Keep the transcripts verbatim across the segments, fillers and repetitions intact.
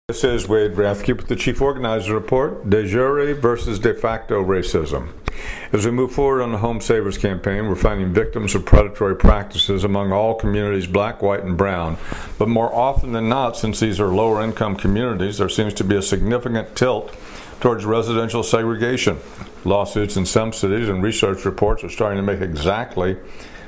This is Wade Rathke with the Chief Organizer Report, de jure versus de facto racism. As we move forward on the Home Savers campaign, we're finding victims of predatory practices among all communities, black, white, and brown. But more often than not, since these are lower income communities, there seems to be a significant tilt towards residential segregation. Lawsuits in some cities and research reports are starting to make exactly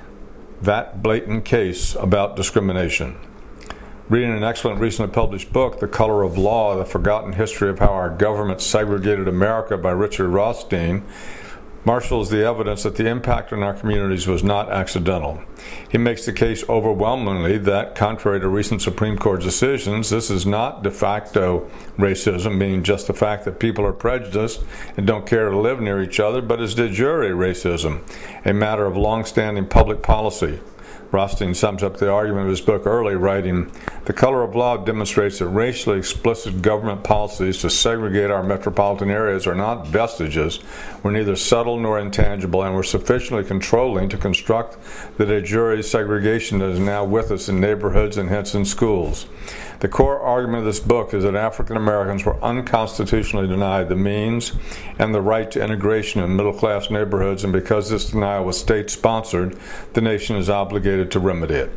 that blatant case about discrimination. Reading an excellent recently published book, The Color of Law, The Forgotten History of How Our Government Segregated America by Richard Rothstein, marshals the evidence that the impact on our communities was not accidental. He makes the case overwhelmingly that, contrary to recent Supreme Court decisions, this is not de facto racism, meaning just the fact that people are prejudiced and don't care to live near each other, but is de jure racism, a matter of long-standing public policy. Rothstein sums up the argument of his book early, writing, "The Color of Law demonstrates that racially explicit government policies to segregate our metropolitan areas are not vestiges, were neither subtle nor intangible, and were sufficiently controlling to construct the de jure segregation that is now with us in neighborhoods and hence in schools. The core argument of this book is that African Americans were unconstitutionally denied the means and the right to integration in middle-class neighborhoods, and because this denial was state-sponsored, the nation is obligated to remedy it."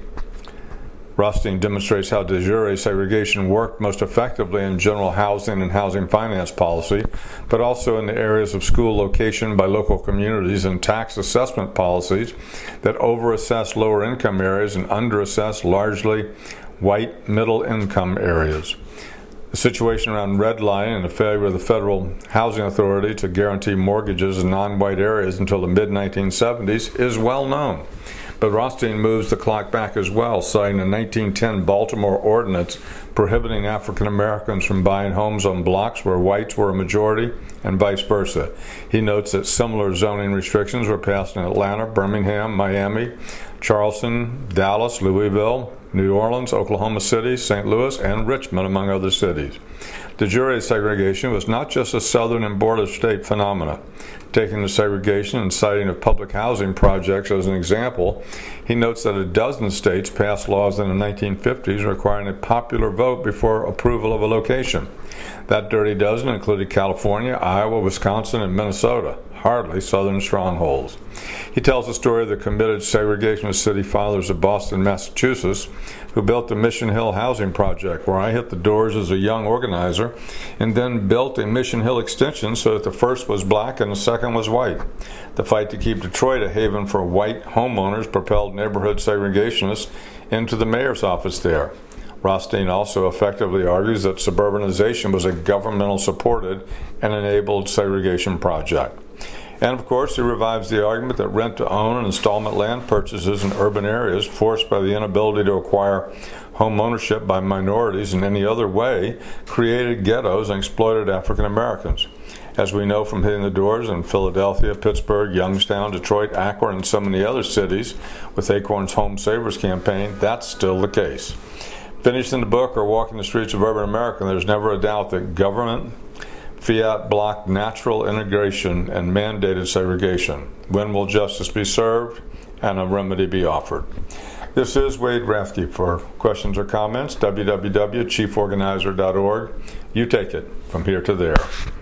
Rothstein demonstrates how de jure segregation worked most effectively in general housing and housing finance policy, but also in the areas of school location by local communities and tax assessment policies that overassess lower income areas and underassess largely white middle-income areas. The situation around redlining and the failure of the Federal Housing Authority to guarantee mortgages in non-white areas until the mid nineteen seventies is well known. But Rothstein moves the clock back as well, citing a nineteen ten Baltimore ordinance prohibiting African Americans from buying homes on blocks where whites were a majority and vice versa. He notes that similar zoning restrictions were passed in Atlanta, Birmingham, Miami, Charleston, Dallas, Louisville, New Orleans, Oklahoma City, Saint Louis, and Richmond, among other cities. De jure segregation was not just a southern and border state phenomena. Taking the segregation and citing of public housing projects as an example, he notes that a dozen states passed laws in the nineteen fifties requiring a popular vote before approval of a location. That dirty dozen included California, Iowa, Wisconsin, and Minnesota, hardly southern strongholds. He tells the story of the committed segregationist city fathers of Boston, Massachusetts, who built the Mission Hill housing project, where I hit the doors as a young organizer, and then built a Mission Hill extension so that the first was black and the second was white. The fight to keep Detroit a haven for white homeowners propelled neighborhood segregationists into the mayor's office there. Rothstein also effectively argues that suburbanization was a governmental supported and enabled segregation project. And of course, he revives the argument that rent-to-own and installment land purchases in urban areas forced by the inability to acquire home ownership by minorities in any other way created ghettos and exploited African Americans. As we know from hitting the doors in Philadelphia, Pittsburgh, Youngstown, Detroit, Akron, and so many other cities with Acorn's Home Savers campaign, that's still the case. Finished in the book or walking the streets of urban America, there's never a doubt that government fiat blocked natural integration and mandated segregation. When will justice be served and a remedy be offered? This is Wade Rathke. For questions or comments, w w w dot chief organizer dot org. You take it from here to there.